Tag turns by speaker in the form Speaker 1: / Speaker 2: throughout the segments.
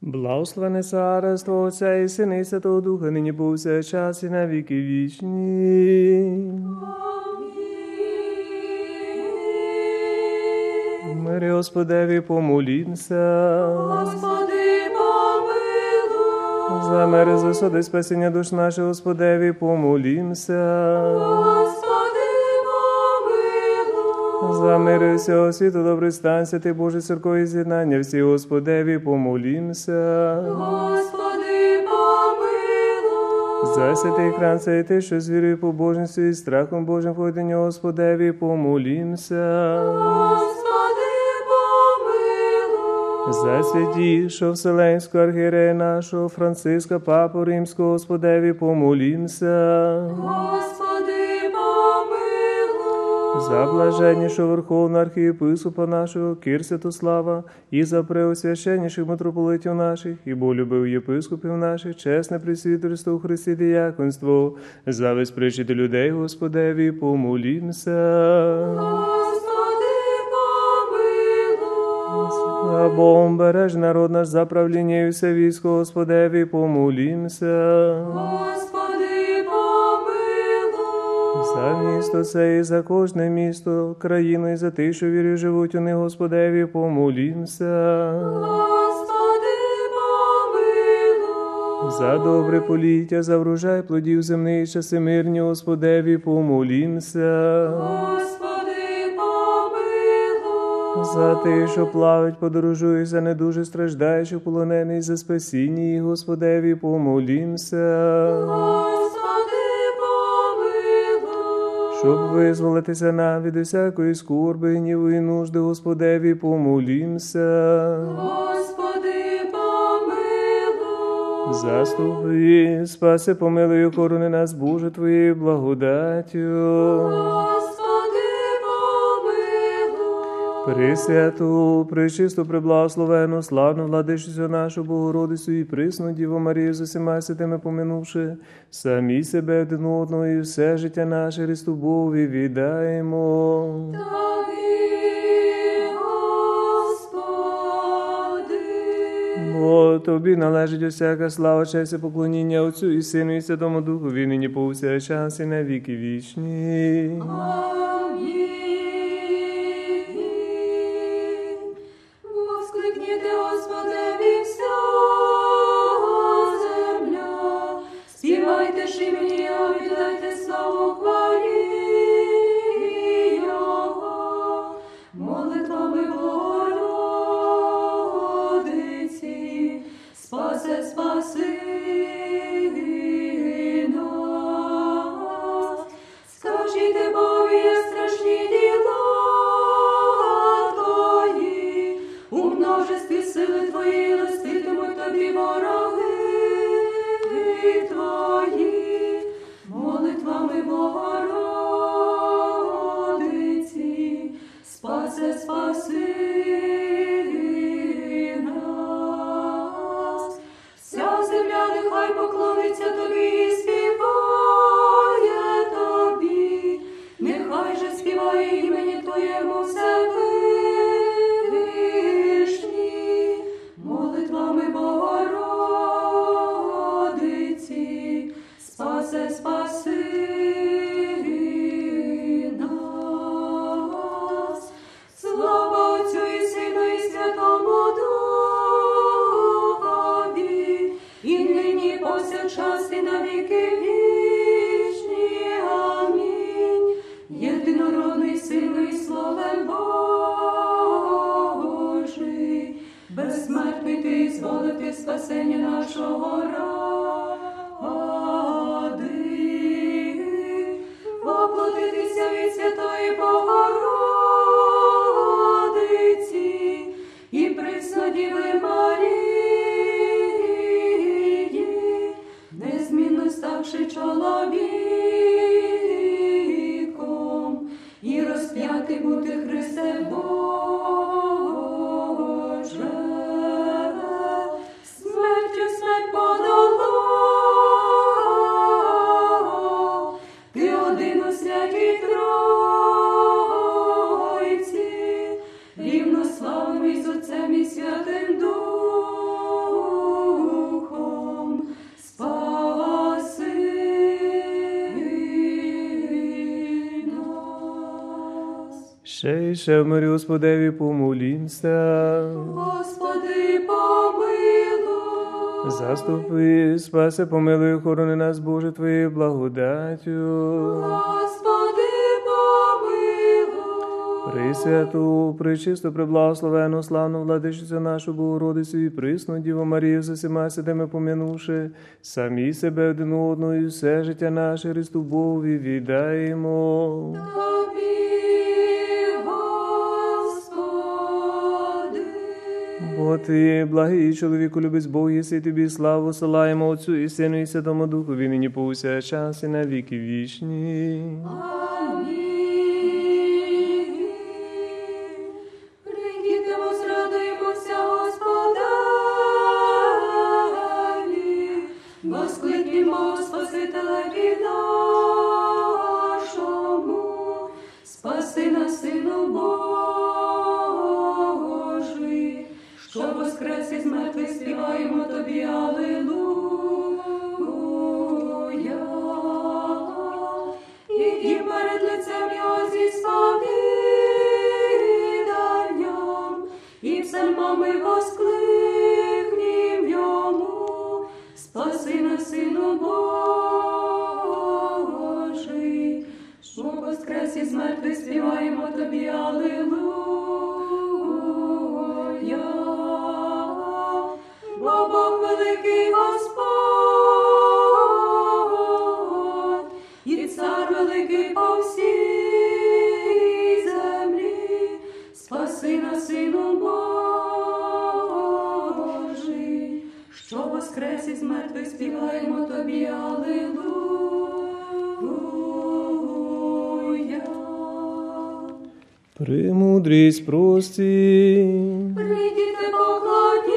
Speaker 1: Благословене царство Отця і Сина і Святого Духа, нині повсякчас і на віки вічні. Мирі Господеві помолімся.
Speaker 2: Господи, помилуй.
Speaker 1: За мир, засуди, спасіння душ наших, Господеві помолімся.
Speaker 2: Господи, помилуй.
Speaker 1: За мир всього світу, добрий стан, святий Божий церкові з'єднання, всі Господеві помолімся.
Speaker 2: Господи, помилуй.
Speaker 1: За святий храм, цей ти, що з вірою, побожністю і страхом Божим ходить до нього, Господеві помолімся.
Speaker 2: Господи, помилуй.
Speaker 1: За святішого Вселенського архієрея нашого Франциска, Папу Римського, Господеві помолімся.
Speaker 2: Господи, помилуй.
Speaker 1: За блаженнішого Верховного архієпископа нашого Кир Святослава і за преосвященніших митрополитів наших і болюбив єпископів наших, чесне пресвітерство у Христі діяконство, за весь причити людей, Господеві помолімся.
Speaker 2: Господи, помилуй.
Speaker 1: За Богом береж народ наш, за правління і все військо, Господеві помолімся.
Speaker 2: Господи, помилуй.
Speaker 1: За місто це і за кожне місто, країну і за тих, що вірю живуть у них, Господеві помолімся.
Speaker 2: Господи, помилуй.
Speaker 1: За добре поліття, за врожай плодів земних, часи мирні, Господеві помолімся.
Speaker 2: Господи, помилуй.
Speaker 1: За тих, що плавають, подорожують, за недуже страждаючих, полонених, за спасіння їх, Господеві помолімся.
Speaker 2: Господи, помилуй.
Speaker 1: Щоб визволитися нам від усякої скорби, гніву і нужди, Господеві помолімся.
Speaker 2: Господи, помилуй.
Speaker 1: Заступи, спаси, помилуй, охорони нас, Боже, Твоєю благодаттю.
Speaker 2: Господи, помилуй.
Speaker 1: Пресвяту, пречисту, преблагословену, славну владичицю нашу Богородицю і присну Діву Марію з усіма святими поминувши, самі себе один одного і все життя наше Христу Богові віддаємо.
Speaker 2: Тобі, Господи.
Speaker 1: Бо Тобі належить усяка слава, честь і поклоніння Отцю і Сину і Святому Духові, нині повсякчас і на віки вічні.
Speaker 2: Воскликніте, Господеві, вся земля, співайте ж імені Його, віддайте славу хвалі Його, молитвами Богородиці, спаси нас. Скажіть Богові, є страшні діла Твої, у множестві сили Твої листитимуть Тобі вороги Твої, молитвами Богородиці, спаси нас. Вся земля нехай поклониться Тобі і співає Тобі, нехай же співає імені Твоєму Всевишній, молитвами Богородиці, спаси нас. Слава Отцю і Сину і Святому Духові, і нині повсякчас і на віки вічні. Амінь. Єдинородний Сину і Словом Божий, безсмертний Ти зволити спасення нашого ради, воплотитися від Святої Богородиці і Преснодіви Марії, незмінно ставши чоловіком, і розп'ятий бути Христе Боже, смертю смерть подолав, Ти один у святій Тройці,
Speaker 1: Ще в мирі Господеві помолімся.
Speaker 2: Господи, помилуй.
Speaker 1: Заступи, спаси, помилуй, охорони нас, Боже, Твоєю благодаттю.
Speaker 2: Господи, помилуй.
Speaker 1: Пресвяту, пречисту, преблагословену, славну владичицю нашу Богородицю і присну Діву Марію, за всіма святими помянувши, самі себе один одного і все життя наше Христу Богові віддаємо.
Speaker 2: Тобі, Господи.
Speaker 1: Бо Ти, благий чоловіку, любець Бог, єси, Тобі славу силаємо Отцю і Сину і Святому Духові, нині повсякчас і на віки вічні.
Speaker 2: Амінь. Прийдімо, зрадуємося Господеві, воскликнімо Спасителеві нашому, спаси нас, Сину Божий, що воскрес із мертвих, співаємо Тобі, алілуя. І перед лицем Його зі сповіданням, і псальмами воскликнім Йому, спаси нас, Сину Божий, що воскрес із мертвих, співаємо Тобі, алілуя. Бо Бог великий Господь, і цар великий по всій землі, спаси нас, Сину Божий, що воскрес із мертвих, співаємо Тобі, алілуя.
Speaker 1: Премудрість прості.
Speaker 2: Прийдіте, поклонімся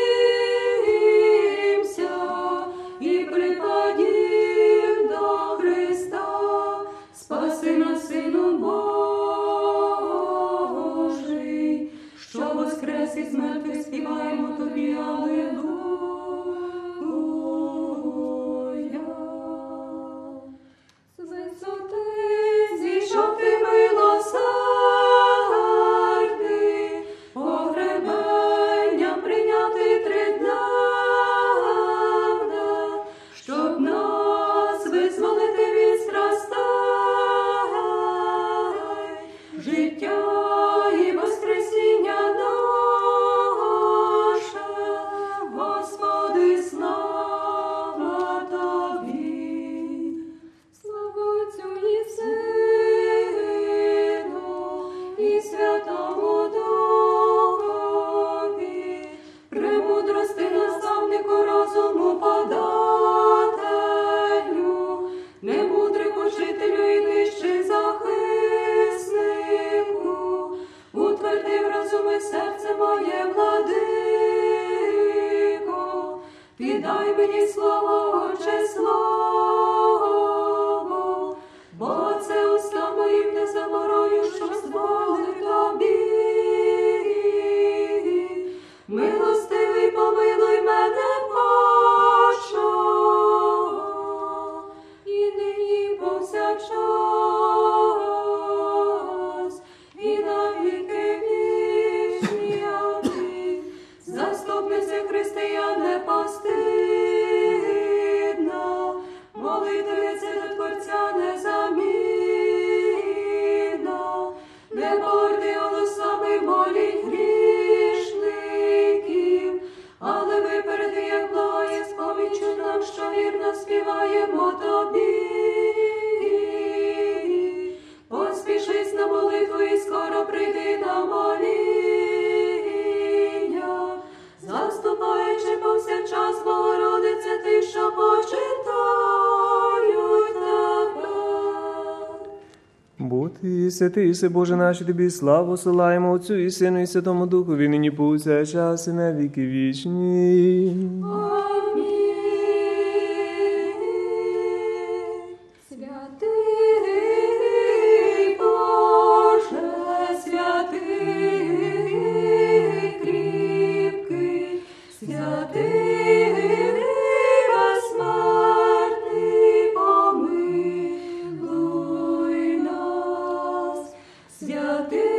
Speaker 2: і припадім до Христа, спаси нас, Сину Божий, що воскрес із мертвих, співаємо Тобі, алілуя. З висоти зійшов Ти милосердний, погребенням прийняти тридневне, щоб нас визволити від страстей, життя і воскресіння наше, Господи, слава Тобі. Слава Отцю і Сину, і Святому Духові, премудрости, наставнику, розуму подателю, немудрик учителю і нижчий захиснику, утвердив розум і серце моє, владико, піддай мені слово, Отче, слово, бо це уста моїм не заборою, щоб зволив Тобі. Милостивий, помилуй мене, Боже, і нині повсякчас, і на віки вічні. Амінь. Заступниця християн непостидна, молитвиця до Творця незамінна, непорди голосами молінь грішників, але випереди, як благає сповідчу нам, що вірно співаємо Тобі. Поспішись на молитву і скоро прийди на моління, заступаючи повсякчас, Богородице, Ти, що почитають Тебе.
Speaker 1: Бо Ти, святий, іси, Боже наш, Тобі славу силаємо Отцю і Сину і Святому Духові, нині повсякчас і на віки вічні.
Speaker 2: Амінь. Святий Боже, святий кріпкий, святий безсмертний, помилуй нас. Святий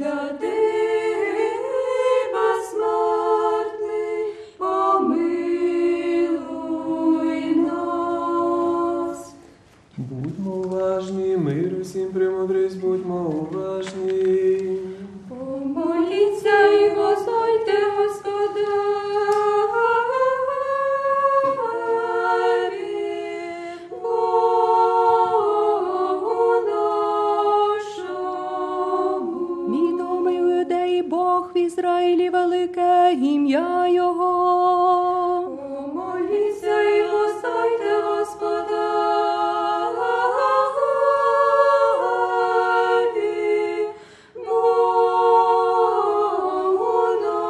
Speaker 2: святий, безсмертний, помилуй нас.
Speaker 1: Будьмо уважні, мир усім, премудрість, будьмо уважні.
Speaker 2: Помоліться і вознайте Господеві Богу нашому.
Speaker 3: Відомий у Юдеї Бог в Ізраїлі велике ім'я Його.
Speaker 2: Помоліться і вознайте Господеві Богу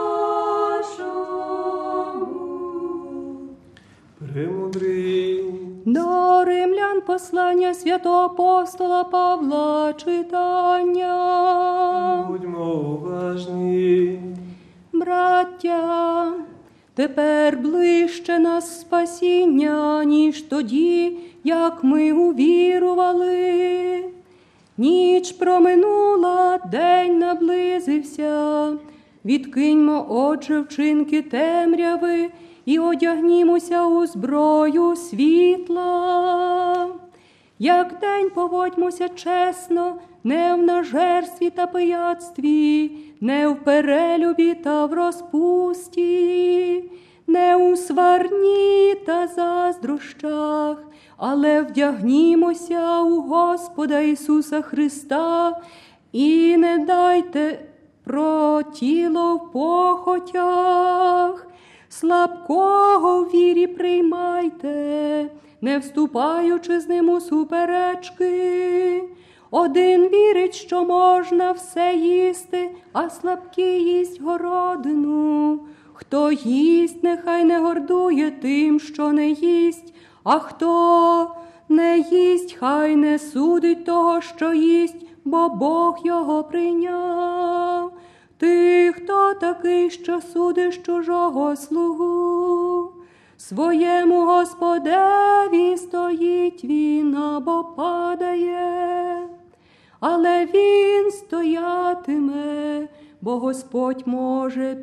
Speaker 2: нашому.
Speaker 1: Премудрі.
Speaker 3: До римлян послання святого апостола Павла читання.
Speaker 1: Будьмо уважні.
Speaker 3: Браття, тепер ближче нас спасіння, ніж тоді, як ми увірували. Ніч проминула, день наблизився. Відкиньмо, отже, вчинки темряви і одягнімося у зброю світла. Як день поводьмося чесно, не в нажерстві та пияцтві, не в перелюбі та в розпусті, не у сварні та заздрощах, але вдягнімося у Господа Ісуса Христа і не дайте про тіло в похотях. Слабкого в вірі приймайте, не вступаючи з ним у суперечки. Один вірить, що можна все їсти, а слабкий їсть городину. Хто їсть, нехай не гордує тим, що не їсть, а хто не їсть, хай не судить того, що їсть, бо Бог його прийняв. Ти хто такий, що судиш чужого слугу? Своєму Господеві стоїть він або падає, але він стоятиме, бо Господь може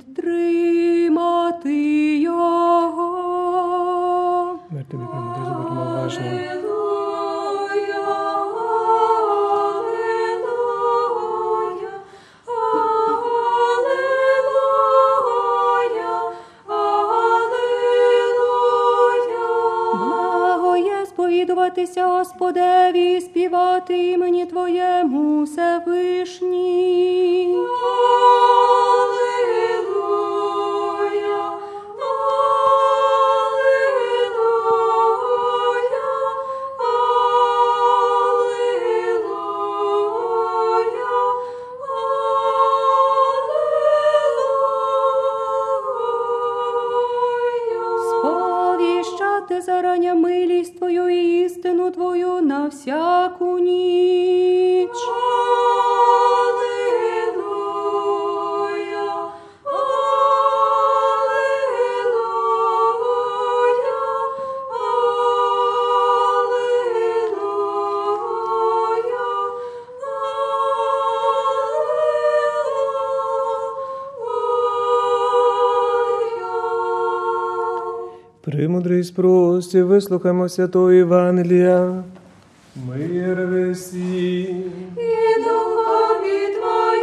Speaker 3: підтримати його.
Speaker 1: Мир тобі, премудрість, будьмо уважні.
Speaker 2: Алілуя, алілуя, алілуя.
Speaker 3: Благо є сповідуватися Господеві і співати імені Твоєму Всевишній.
Speaker 2: Алілуя, алілуя, алілуя.
Speaker 3: Сповіщати зарання милість Твою і істину Твою на всяку ніч.
Speaker 2: Алілуя, алілуя, алілуя.
Speaker 1: Премудрість прості, вислухаймо святого Євангелія. Мир весі.
Speaker 2: І духові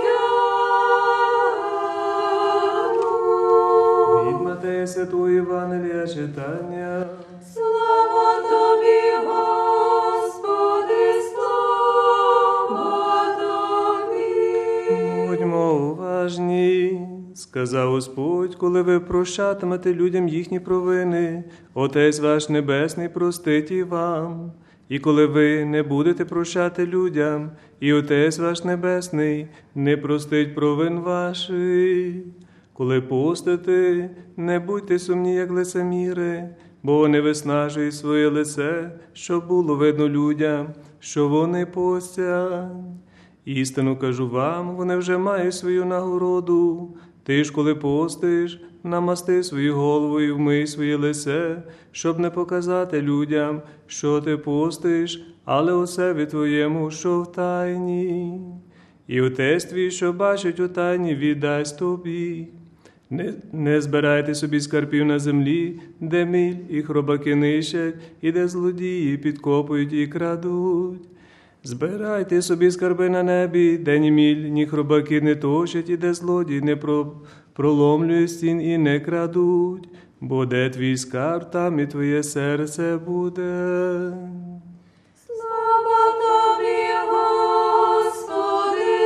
Speaker 2: Твоєму.
Speaker 1: Від Матея святого Євангелія читання.
Speaker 2: Слава Тобі, Господи, слава Тобі.
Speaker 1: Будьмо уважні. Сказав Господь, коли ви прощатимете людям їхні провини, Отець ваш Небесний простить і вам. І коли ви не будете прощати людям, і Отець ваш Небесний не простить провин ваших. Коли постите, не будьте сумні, як лицеміри, бо вони виснажують своє лице, щоб було видно людям, що вони постять. Істину кажу вам, вони вже мають свою нагороду. Ти ж, коли постиш, намасти свою голову і вмий своє лице, щоб не показати людям, що ти постиш, але Отцеві твоєму, що в тайні. і Отець твій, що бачить у тайні, віддасть тобі. Не збирайте собі скарбів на землі, де міль і хробаки нищать, і де злодії підкопують і крадуть. Збирайте собі скарби на небі, де ні міль, ні хробаки не точать, і де злодії не проломлює стін і не крадуть. Бо де твій скарб, там і твоє серце буде.
Speaker 2: Слава тобі, Господи,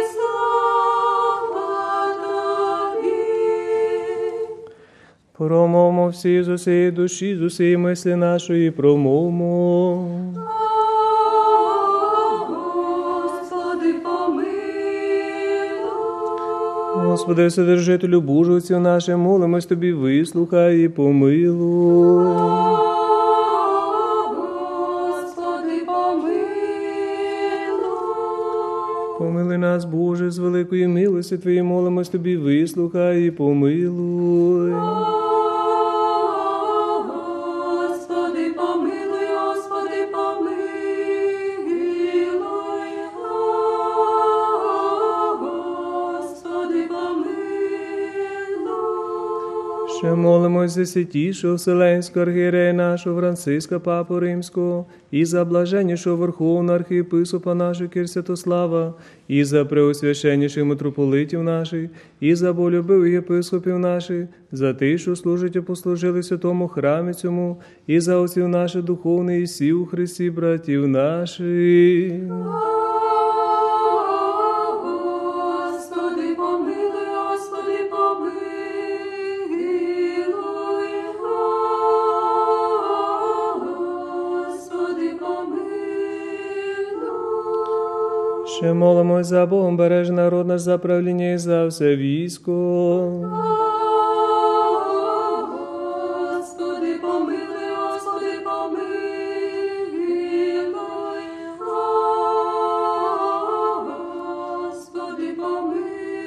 Speaker 2: слава тобі.
Speaker 1: Промовмо всі з усієї душі, з усієї мислі нашої промовмо.
Speaker 2: Господи, помилуй.
Speaker 1: Господи, Вседержителю бужовців нашим, молимось Тобі, вислухай і помилуй.
Speaker 2: Господи, помилуй.
Speaker 1: Помили нас, Боже, з великої милості Твоєї, молимось Тобі, вислухай і помилуй.
Speaker 2: Господи, помилуй, Господи, помилуй. Господи, помилуй.
Speaker 1: Ще молимось за святішого Вселенського архієрея нашого Франциска Папу Римського, і за блаженнішого Верховного архієпископа нашого Кир Святослава, і за преосвященніших митрополитів наших, і за болюбивих єпископів наших, за тих, що служать і послужили в святому храмі цьому, і за отців наших духовних, і всіх у Христі братів наших.
Speaker 2: Господи, помилуй, Господи, помилуй. Господи, помилуй.
Speaker 1: Ще молимось за Богом бережний народ наш, за правління і за все військо.
Speaker 2: Господи, помилуй, Господи, помилуй. Господи, помилуй.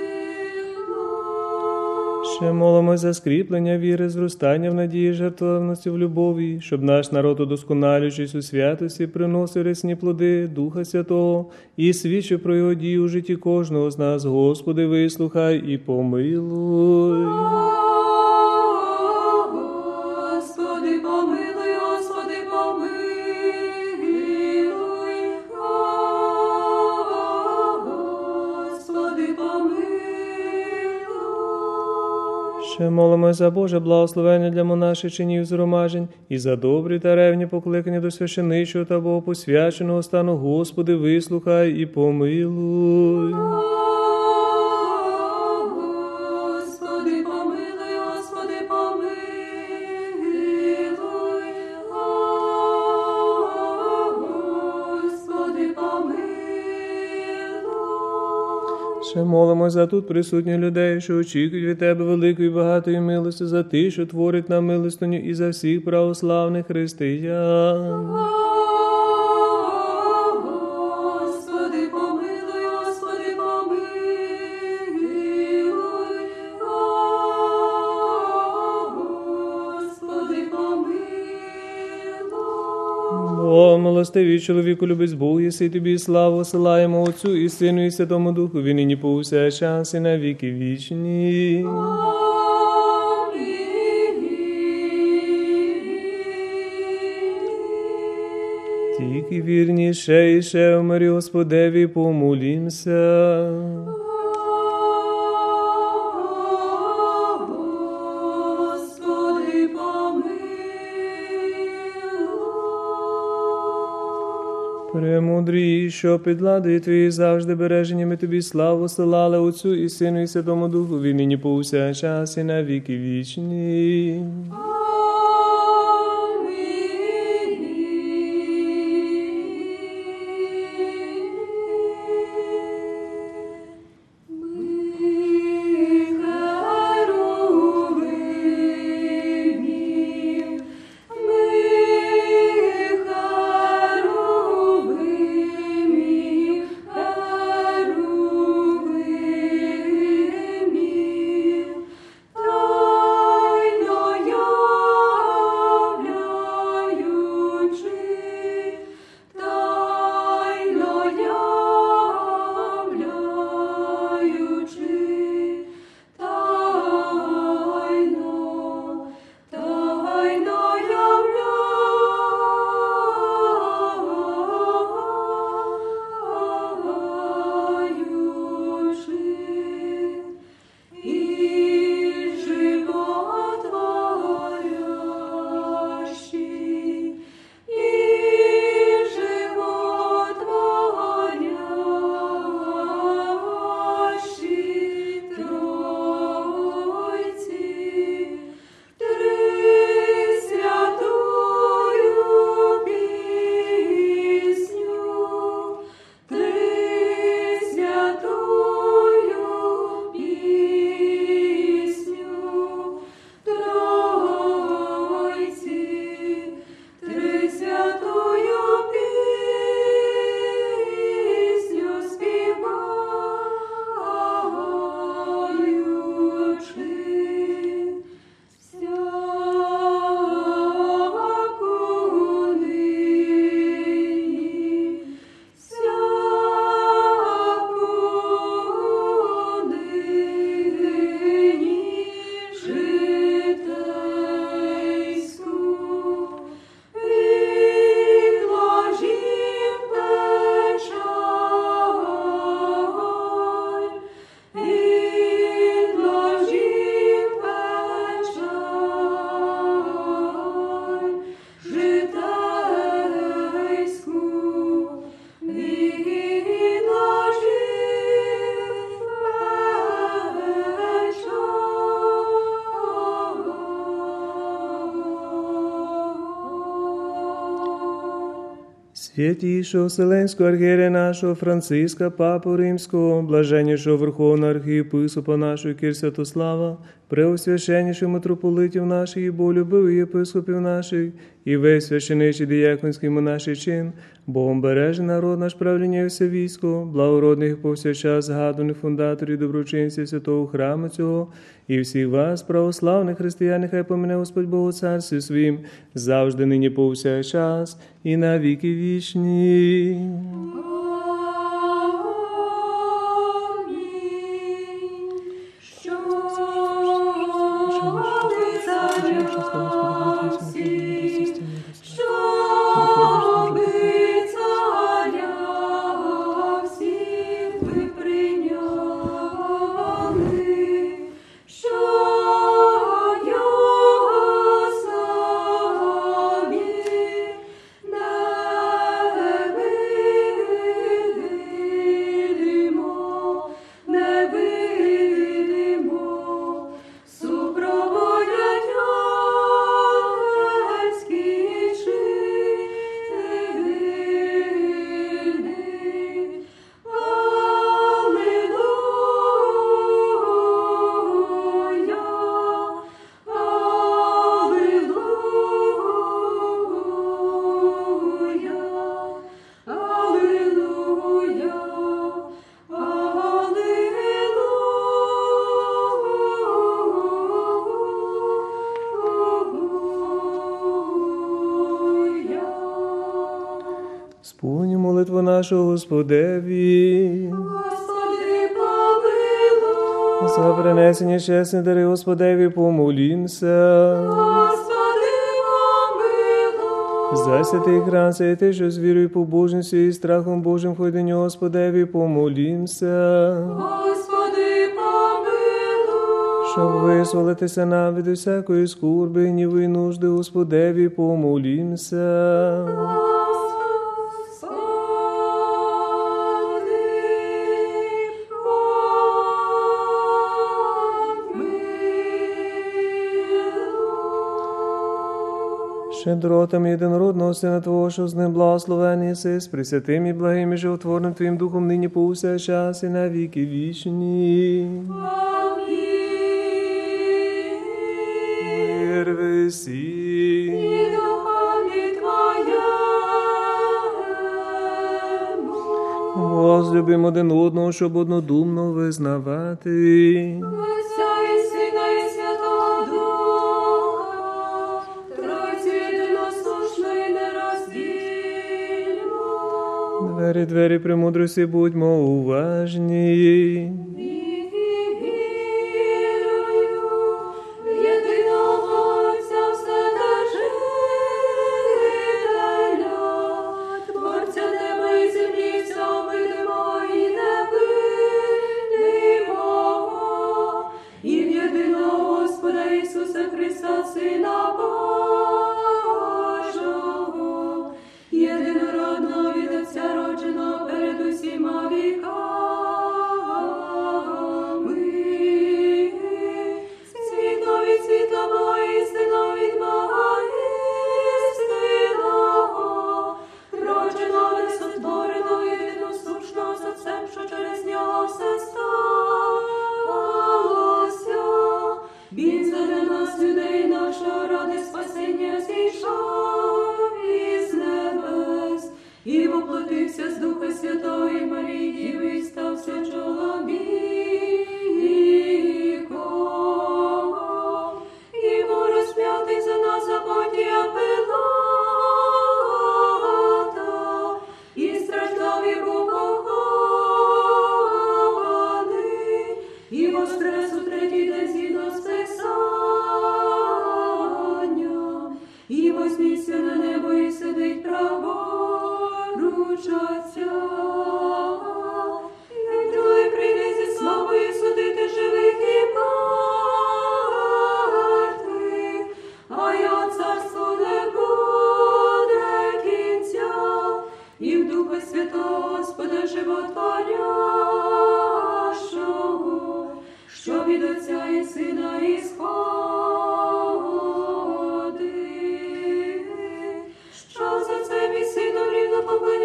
Speaker 1: Ще молимось за скріплення віри, зростання в надії, жертовності в любові, щоб наш народ, удосконалюючись у святості, приносив рясні плоди Духа Святого і свідчив про його дію у житті кожного з нас. Господи, вислухай і помилуй.
Speaker 2: Господи, помилуй, Господи, помилуй. Господи, помилуй.
Speaker 1: Ще молимось за Боже благословення для монаших чинів згромаджень і за добрі та ревні покликання до священичого та богопосвяченого стану. Господи, вислухай і помилуй.
Speaker 2: Господи, помилуй, Господи, помилуй. Господи, помилуй.
Speaker 1: Ще молимось за тут присутніх людей, що очікують від Тебе великої багатої милості, за тих, що творять нам милостиню, і за всіх православних християн.
Speaker 2: Господи, помилуй, Господи, помилуй. Господи, помилуй.
Speaker 1: О, милостивий чоловіку, любець Бог, єси Тобі славу силаємо Отцю і Сину і Святому Духу, він нині повсякчас і на віки вічні. Тільки вірніше і ще в мирі Господеві помолімся.
Speaker 2: Господи, помилуй.
Speaker 1: Премудрій, що під ладою Твої завжди бережені, ми Тобі славу силали Отцю і Сину і Святому Духу, він нині повсякчас і на віки вічні.
Speaker 2: Тайною
Speaker 1: Святійшого Вселенського архієрея нашого Франциска, Папу Римського, блаженнішого Верховного архієпископа нашого Кир Святослава, преосвященніших митрополитів наших і болюбивих єпископів наших, і весь священичий діяконський монаший чин, Богом бережний народ наш правління і все військо, благородних повсякчас згадуваних фундаторів, доброчинців святого храму цього, і всіх вас, православних християн, нехай помине Господь Бог у царстві своїм, завжди нині повсякчас, і на віки вічні. Сповні молитву нашу Господеві.
Speaker 2: Господи, помилуй.
Speaker 1: За принесення чесні дари Господеві помолімся.
Speaker 2: Господи, помилуй.
Speaker 1: За святий храм, святий, що з вірою, побожністю і страхом Божим ходить до нього, Господеві помолімся.
Speaker 2: Господи, помилуй.
Speaker 1: Щоб визволитися нам від усякої скорби, гніву і нужди, Господеві помолімся. Щедротами єдинородного Сина Твого, що з ним благословений єси, з пресвятим і благим і животворним Твоїм Духом нині повсякчас і на віки вічні.
Speaker 2: Амінь.
Speaker 1: Мир весі.
Speaker 2: І духові Твоєму.
Speaker 1: Возлюбим один одного, щоб однодумно визнавати.
Speaker 2: Отця і Сина, і Святого Духа, Тройці єдиносушно і нероздільно.
Speaker 1: Двері премудрості, будьмо уважні.
Speaker 2: Вірую в єдиного Отця Вседержителя, Творця неба і землі, всього видимого і невидимого, і в єдиного Господа Ісуса Христа, Сина Божого, єдинородного від Отця родженого перед усіма віками, світло від світла Бога, істина від Бога істинного, родженого, несотвореного, єдиносушного з Отцем, що через нього все сталося. Він задля нас, людей нашого, ради спасення зійшов із небес і воплотився з Духа Святого і Марії Діви, і стався чоловіком, і був розп'ятий за нас за Понтія Пилата, і страждав, і був похований, і воскрес у третій день згідно з Писанням, і вознісся на небо, і сидить праворуч Отця. І другий прийде зі славою судити живих і мертвих, а його царство не буде кінця, і в Духа Святого Господа животворящого, що від Отця і Сина ісходить, що за це і Сином рівно покликаний,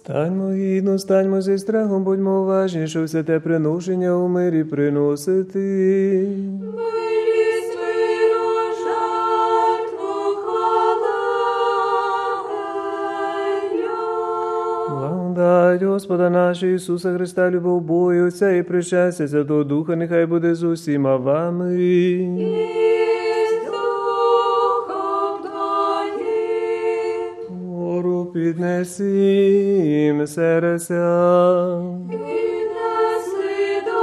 Speaker 1: Станьмо гідно, станьмо зі страхом, будьмо уважні, що все те приношення у мирі приносити.
Speaker 2: Милість миру, жертву хвалення.
Speaker 1: Благодать Господа нашого Ісуса Христа, любов Бога і Отця і причастя Святого Духа, нехай буде з усіма вами.
Speaker 2: І з духом твоїм.
Speaker 1: Гору піднесім серця.
Speaker 2: Піднесли до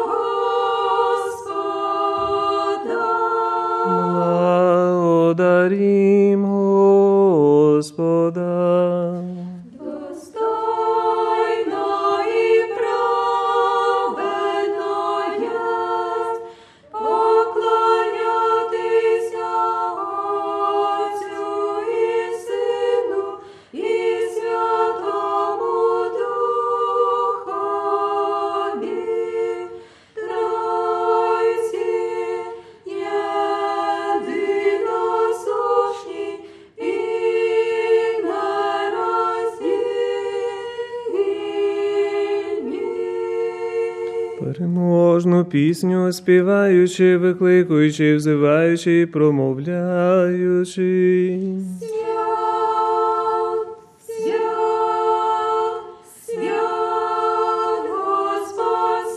Speaker 2: Господа.
Speaker 1: Благодарім Господа.
Speaker 2: Достойно і праведно єсть поклонятися Отцю і Сину і Святому Духові, Тройці єдиносушні і нероздільні.
Speaker 1: Переможну пісню співаючи, викликуючи, взиваючи і промовляючи.
Speaker 2: Свят, свят, свят, Господь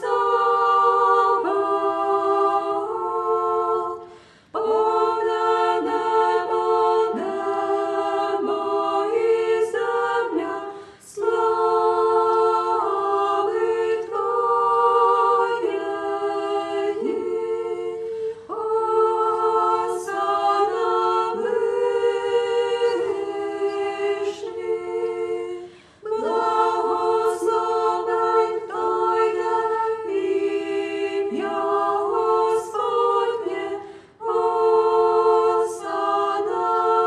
Speaker 2: Саваоф. Повне небо і земля, слави Твоєї. Осана вишній, благословен хто йде в ім'я Господнє. Осана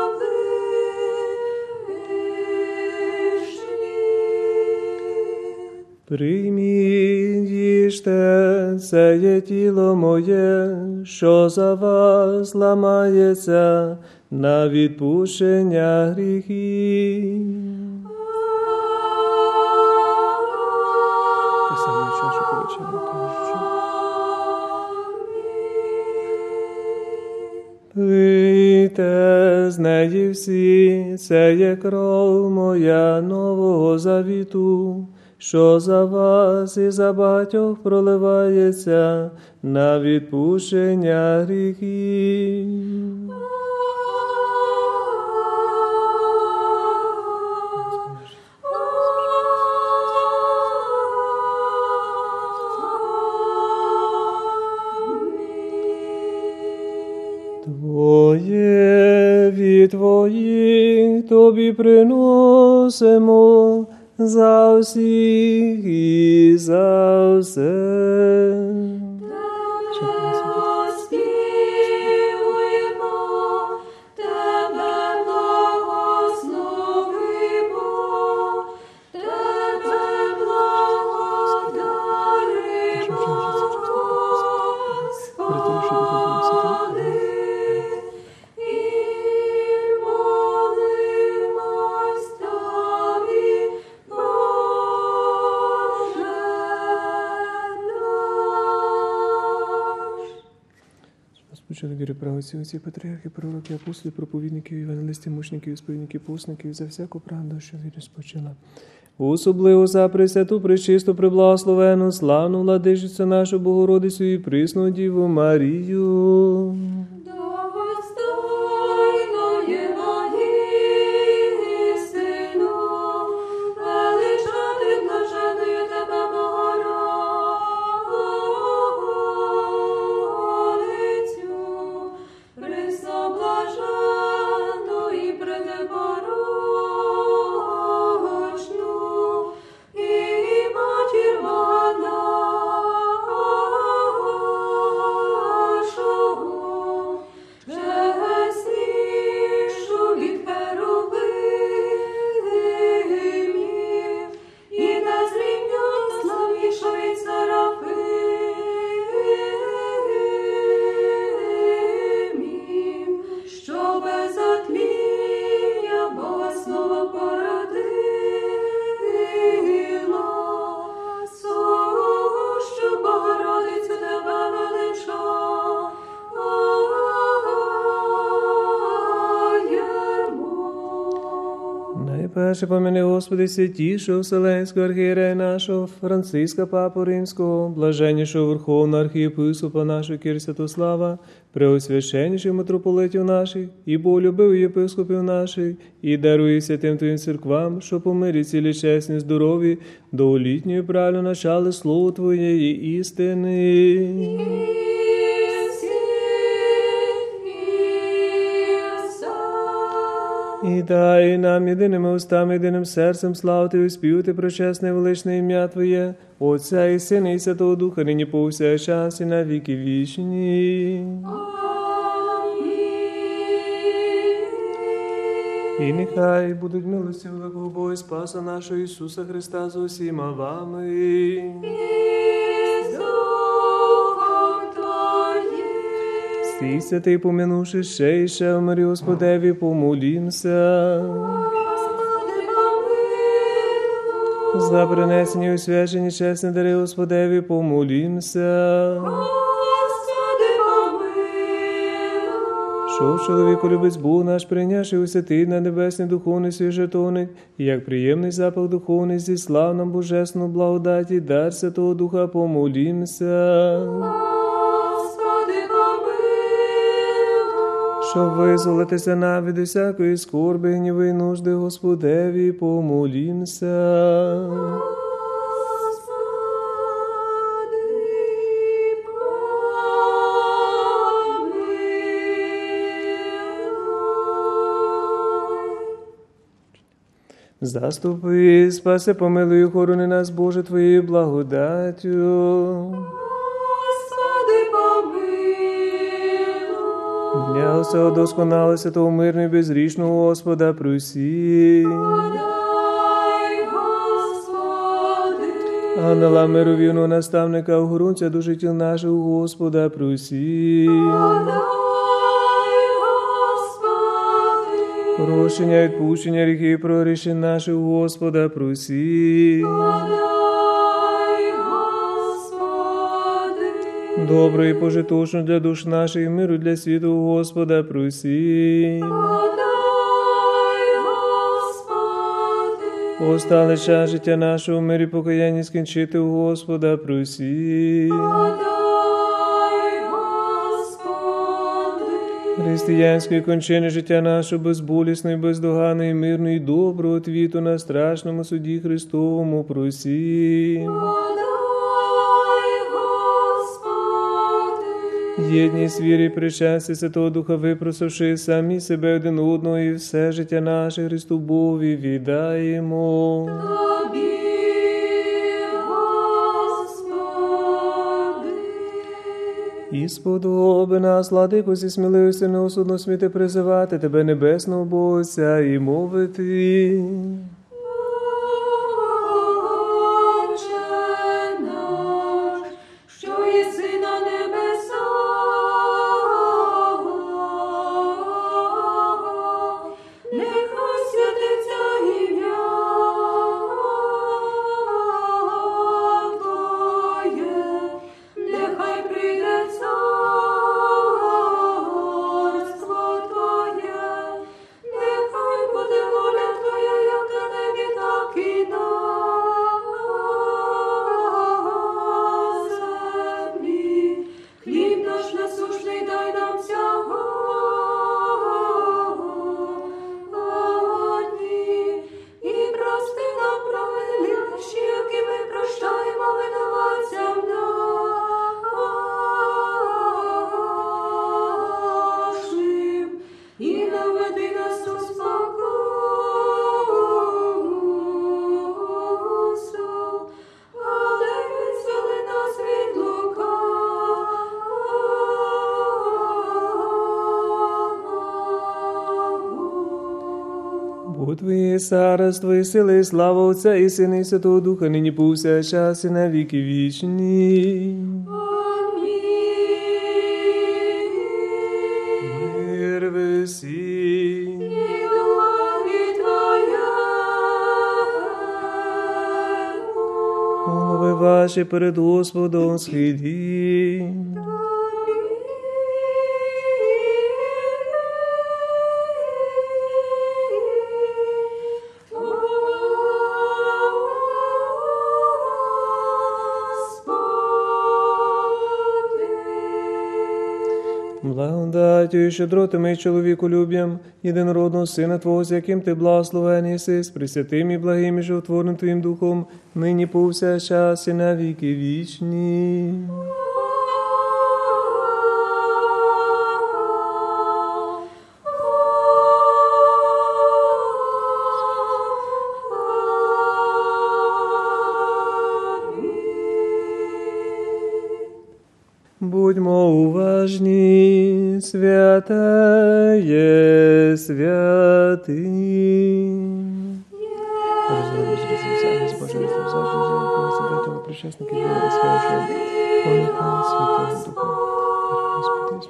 Speaker 2: вишній.
Speaker 1: Прийміть, їжте, це є тіло моє, що за вас ламається на відпущення гріхів. Те саме чашу повечерю кажучи. Пийте з неї всі, це є кров моя нового завіту, що за вас і за багатьох проливається на відпущення гріхів. Твоє від твоїх тобі приносимо за всіх і за все.
Speaker 2: Співуємо, Тебе благословимо, Тебе благодаримо, Господи, і молимось Тобі, Боже наш.
Speaker 1: Спочатку віри правоці, оці патріархи, пророки, апостолів, проповідників, євангелистів, мучників, сповідників, постників, за всяку правду, що вірі спочила. Особливо за пресвяту, пречисту, преблагословену, славну владичицю нашу Богородицю і присну Діву Марію.
Speaker 2: Достойно Євангелістину, величати блаженною Тебе, Богородицю, пресноблаженну і преднепорочну, і матір Бога нашого,
Speaker 1: Найперше помяни, Господи, святішого Вселенського архієрея нашого Франциска Папу Римського, блаженнішого Верховного архієпископа нашого Кір Святослава, преосвященніших митрополитів наших, і болюбив єпископів наших, і дарує святим Твоїм церквам, що по мирі цілі чесні, здорові, довголітньої правильно начали Слово Твоєї істини. І дай нам єдиними устами, єдиним серцем славити і співати пречесне і величне ім'я Твоє, Отця і Сина і Святого Духа, нині повсякчас і на віки вічні. І нехай будуть милості великого Бога і Спаса нашого Ісуса Христа з усіма вами. Всі святий, помянувши ще і ще в мирі Господеві, помолімся. За принесені і освячені чесні дари Господеві, помолімся. Що чоловіку любить Бог наш, прийнявши у святий на небесний духовний свій жертовник, і як приємний запах духовний зіслав нам божественну благодаті, дар Святого Духа, помолімся. Щоб визволитися нам від усякої скорби, гніви й нужди, Господеві, помолімся. Заступи, спаси, помилуй, охорони нас, Боже, Твоєю благодаттю. Для всього досконалого, святого, мирного і безгрішного Господа просім. Ангела миру, вірного наставника, охоронця душі тіл нашого Господа просім. Прощення, відпущення гріхів, прогрішень нашого Господа просім. Добро і пожитошно для душ наших, миру для світу Господа просім. Осталий час життя нашого, в мирі покаяння скінчити у Господа просім. Християнської кончини життя нашого безболісної, бездоганної, мирної, доброго твіту на страшному суді Христовому просім. Єдність вірі і причастя Святого Духа, випросивши самі себе один одного і все життя наше Христу Богові віддаємо. І сподоби нас, владико, зі сміливості неосудно сміти призивати Тебе, небесного Богця, і мовити. Бо Твоє царство і сили, і слава Отця і Сина і Святого Духа, нині повсякчас і на віки вічні. Мир весій. Голови ваші перед Господом схиліть. благодаттю і щедротами і чоловіколюб'ям, єдинородного Сина Твого, з яким Ти благословений єси, з пресвятим і благим і животворним Твоїм Духом, нині повсякчас і на віки вічні. Будьмо уважні, святає святим. Причасників Бога розкажемо, понад Святого Духа. Господи,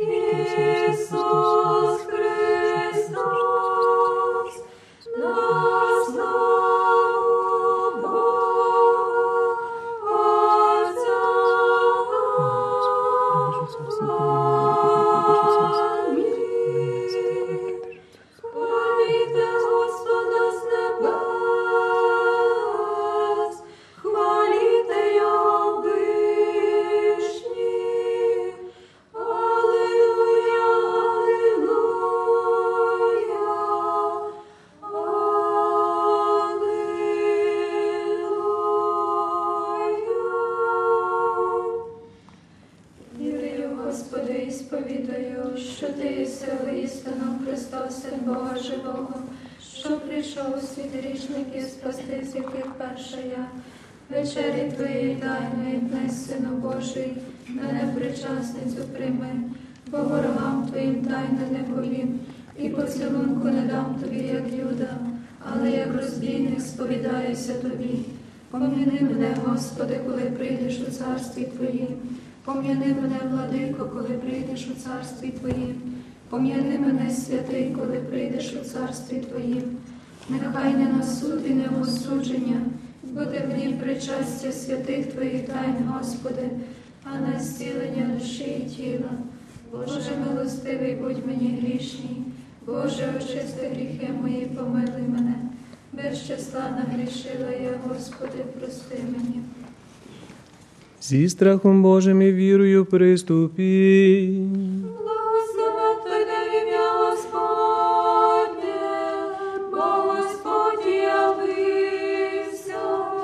Speaker 2: Господи, сповідаю, що Ти єси воістину Христос, Син Бога живого, що прийшов у світ грішників спасти, з яких перша я. Вечері Твоєї тайної дни, Сину Божий, мене причасницю прийми, бо ворогам Твоїм тайно не повім, і поцілунку не дам Тобі, як Юда, але як розбійник сповідаюся Тобі. Пом'яни мене, Господи, коли прийдеш у царстві Твоїм. Пом'яни мене, Владико, коли прийдеш у царстві Твоїм. Пом'яни мене, святий, коли прийдеш у царстві Твоїм. Нехай не на суд і не в осудження буде в ній причастя святих Твоїх тайн, Господи, а на зцілення душі і тіла. Боже милостивий, будь мені грішній. Боже, очисти гріхи мої, помилуй мене. Без числа нагрішила я, Господи, прости мені.
Speaker 1: Зі страхом Божим і вірою приступіть.
Speaker 2: Благословен той, де в ім'я Господнє, бо Господь явився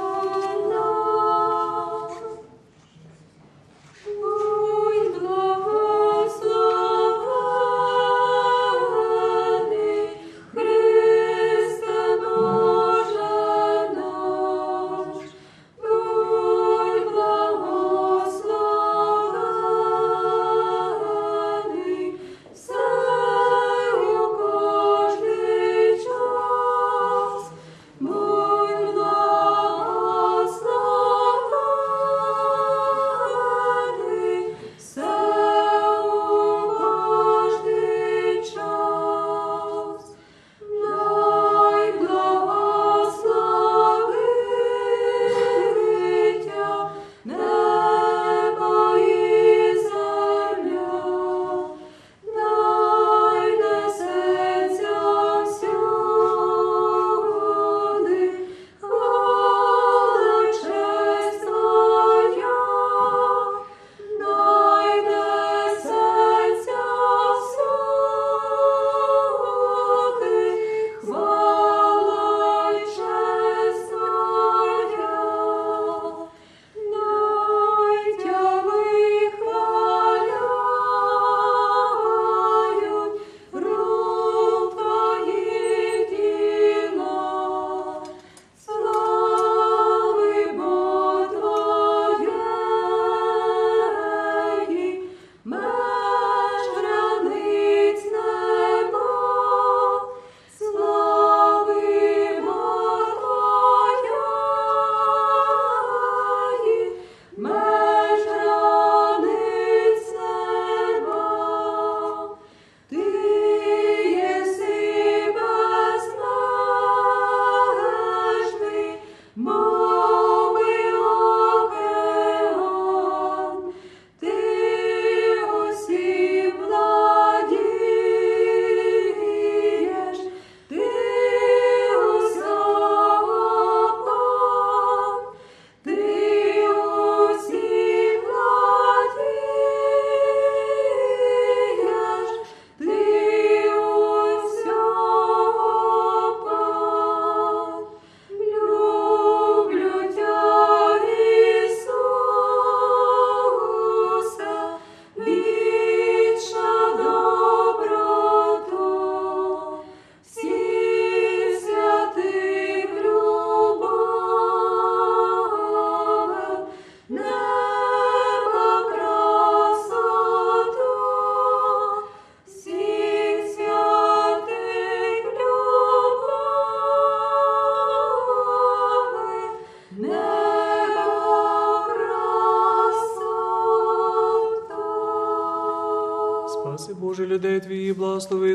Speaker 2: нам. Будь благословений, Христе Боже наш. Будь благословений.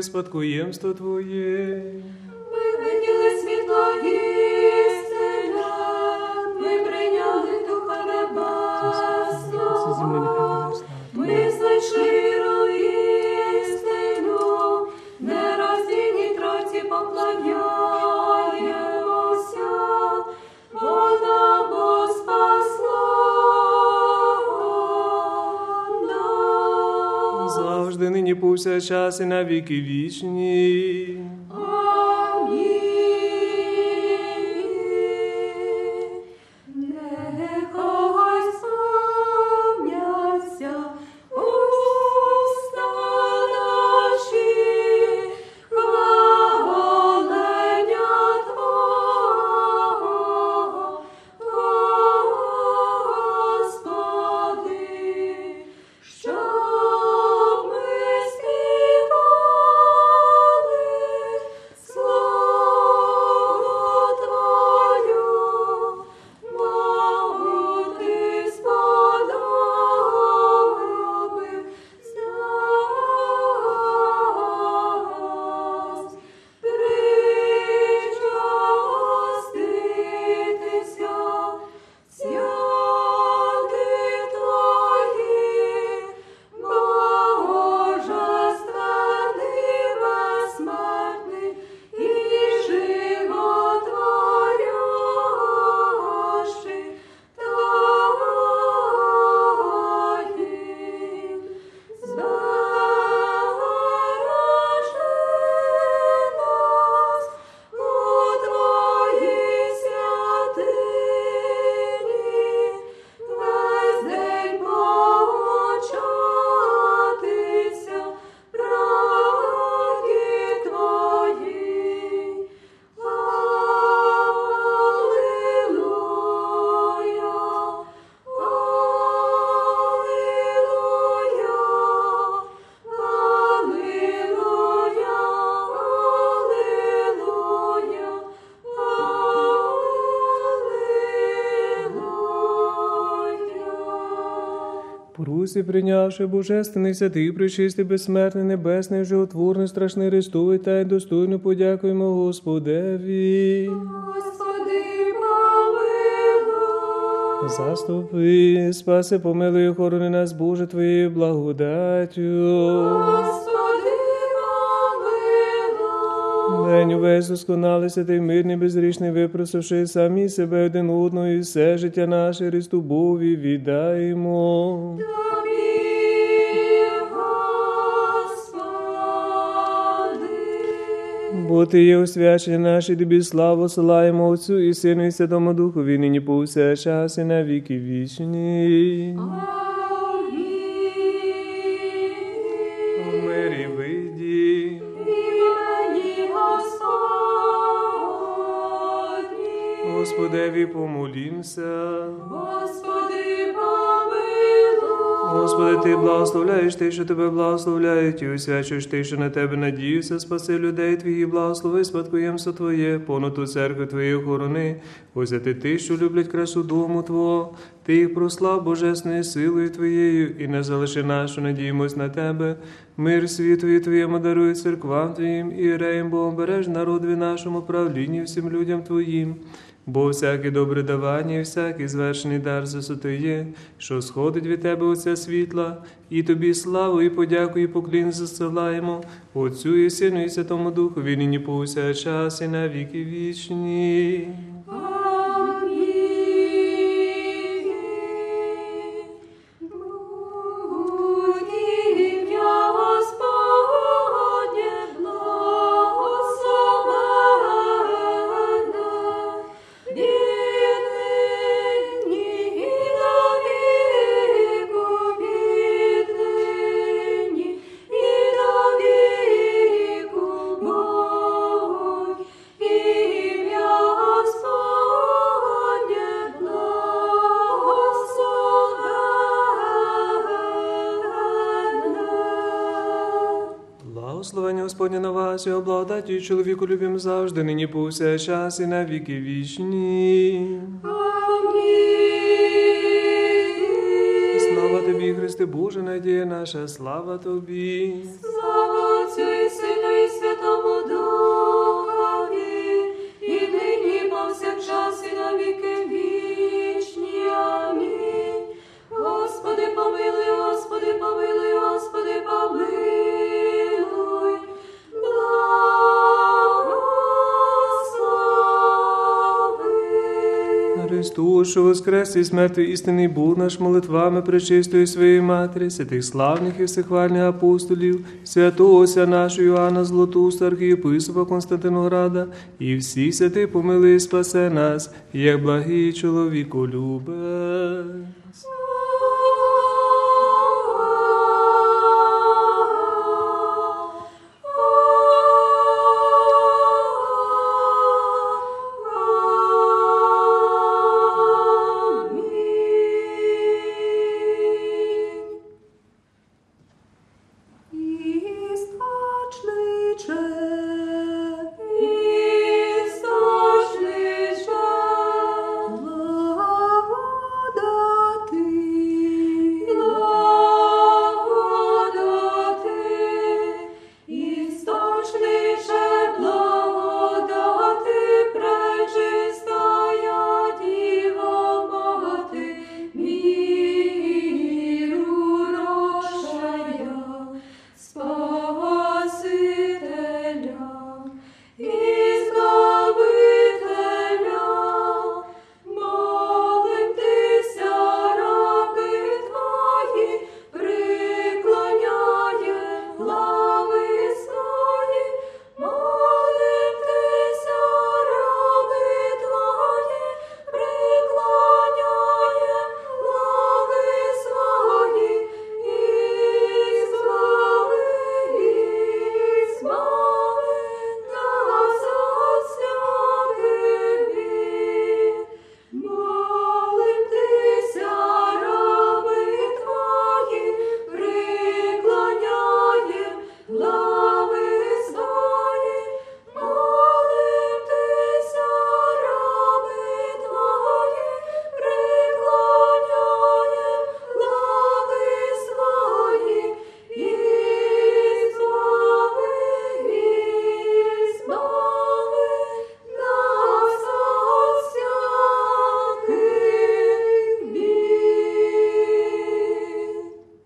Speaker 1: спадкоємство Твоє.
Speaker 2: Ми виділи світло істина, ми прийняли Духа Небесного, ми знайшли віру істину, нероздільній Тройці поклоняємося, вона бо спасла нас.
Speaker 1: Завжди, нині, повсякчас і на віки вічні.
Speaker 2: Нехай сповняться уста наші, хвалення Твого, Господи, щоб ми співали славу Твою. Ти сподобався нас, причаститися святих Твоїх, божественний, безсмертний і животворящий Твоїм. Збережи нас у Твоїй святині, весь день повчатися правді Твоїй. Алілуя, алілуя, алілуя, алілуя.
Speaker 1: Прусі, прийнявши божественний, святий, пречистий, безсмертний, небесний, животворний, страшний, Христовий та й достойно подякуємо Господеві.
Speaker 2: Господи, помилуй.
Speaker 1: Заступи, спаси, помилуй, охорони нас, Боже, Твоєю благодаттю.
Speaker 2: Господи, помилуй.
Speaker 1: День увесь досконалий, святий, мирний, безрічний, випросивши самі себе один одного і все життя наше Христу Бові віддаємо.
Speaker 2: Тобі, Господи.
Speaker 1: Бо Ти є освячення наше, Тобі славу силаємо Отцю і Сину і Святому Духові, нині повсякчас і на віки вічні.
Speaker 2: Амінь.
Speaker 1: У мирі вийді.
Speaker 2: Імені Господні.
Speaker 1: Господеві помолімся.
Speaker 2: Господи, помилуй.
Speaker 1: Господи, Ти благословляєш тих, що Тебе благословляють, і освячуєш тих, що на Тебе надіюся, спаси людей Твоїх, благослови спадкоємство Твоє, понуту церкву Твою охорони, освяти тих, що люблять красу дому Твого, Ти їх прослав божественною силою Твоєю, і не залиши нас, що надіємось на Тебе. Мир світові Твоєму даруй церквам Твоїм, і іреям Богом береж народові нашому, правлінні всім людям Твоїм. Бо всяке добре давання і всякий звершений дар засоти є, що сходить від Тебе Отця світла, і Тобі славу, і подяку, і поклін засилаємо, Отцю і Сину, і Святому Духові, нині повсякчас, і на віки вічні.
Speaker 2: Будь ім'я Господнє благословенне, від нині і до віку, від нині і до віку. Будь ім'я Господнє благословенне.
Speaker 1: Благословення Господня на вас, і благодаті і чоловіку любим завжди, нині повсякчас, і на віки вічні. Слава Тобі, Христе Боже, надія наша, слава Тобі.
Speaker 2: Слава Отцю і Сину і
Speaker 1: Христу, що воскрес із мертвих істинний Бог наш, молитвами пречистої своєї Матері, святих славних і всехвальних апостолів, святого Отця нашого Іоанна Златоуста, архієпископа Константинограда, і всіх святих помилуй і спасе нас, як благий чоловіколюбе.